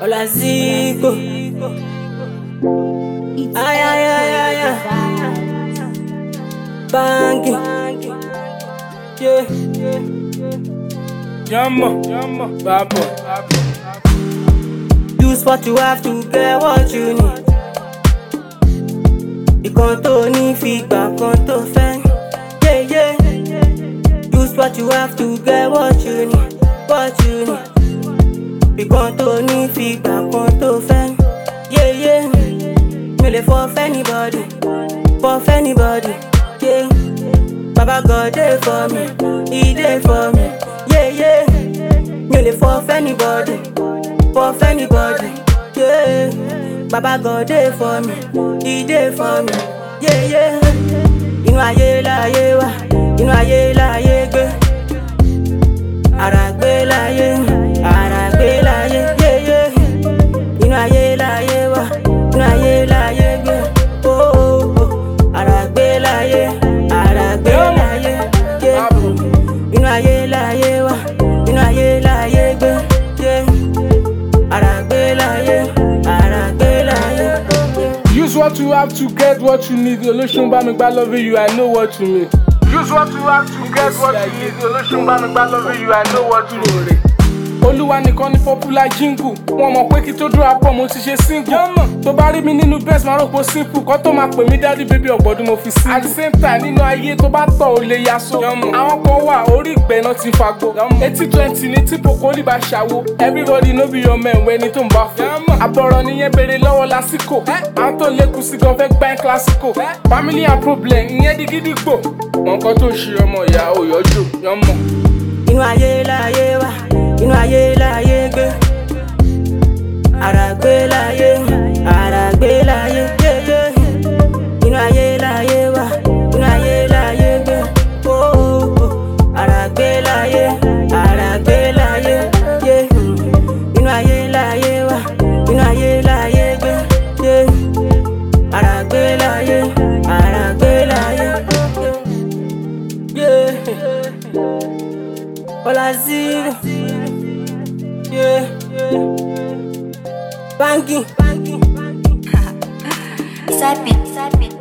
Hola Zico. Ay, ay, ay, ay, ay. Banking. Yeah. Jammer, bad boy. Use what you have to get what you need. Ìkan tó ní fi gbà kan tó fẹ́. Yeah, yeah. Use what you have to get what you need. What you need. Ìkan tó ní fi gbà kan tó fẹ́. Yeah, yeah. Mi ò lè fall for anybody. Fall for anybody. Yeah. Baba God dey for me. He dey for me. Yeah, yeah. Mi ò lè fall for anybody. Fall for anybody. Yeah. Baba God dey for me. He dey for me. Yeah, yeah. Inú ayé láyé wá. Inú ayé láyé gbé. Ara gbé láyé. Ara gbé láyé. Yeah, yeah. Inú ayé láyé wá. Inú ayé láyé gbé. Oh, oh, oh. Ara gbé láyé. Ara gbé láyé. Yeah. Inú ayé láyé wá. Inú ayé láyé gbé. Yeah. Ara gbé láyé. Ara gbé láyé. Use what you have to get what you need. Olóṣùn bá mi gbá loving you, I know what you mean. Use what you have to get what you need. Olóṣùn bá mi gbá loving you, I know what you mean. Olúwa nìkan ni popular jingle. Wọ́n mọ̀ pé kí tó dúró pọ̀ mo ti ṣe single. Tó bá rí mi nínú best máa rò pé simple. Kọ́ tó máa pè mí daddy baby ọ̀gbọ́dún mo fi sí. At the same time nínú ayé tó bá tọ̀ ò lè yaso. Àwọn kan wà orí ìgbẹ́ náà ti fagbó. 80-20 ní tí pokoli bá ṣàwo. Everybody no be your man wẹ́ni tó ń bá fún. Àbọ̀rọ̀ nìyẹn béèrè lọ́wọ́ lásìkò. Àwọn tó lékun sí gan fẹ́ gbá ẹ́ classico. Family and problem ìyẹn di gídígbò. Mọ̀ nǹkan tó ṣe ọmọ ìyá òyọ́jò yọmọ. Inú ayé láyé wá. Inú ayé láyé gbé. Ara gbé láyé. Ara gbé láyé. Yeah, yeah. Inú ayé láyé wá. Inú ayé láyé gbé. Oh, oh, oh. Ara gbé láyé. Ara gbé láyé. Yeah. Inú ayé láyé wá. Inú ayé láyé gbé. Yeah. Ara gbé láyé. Ara gbé láyé. Yeah. Hola Zico. Yeah. Banking. Sapi.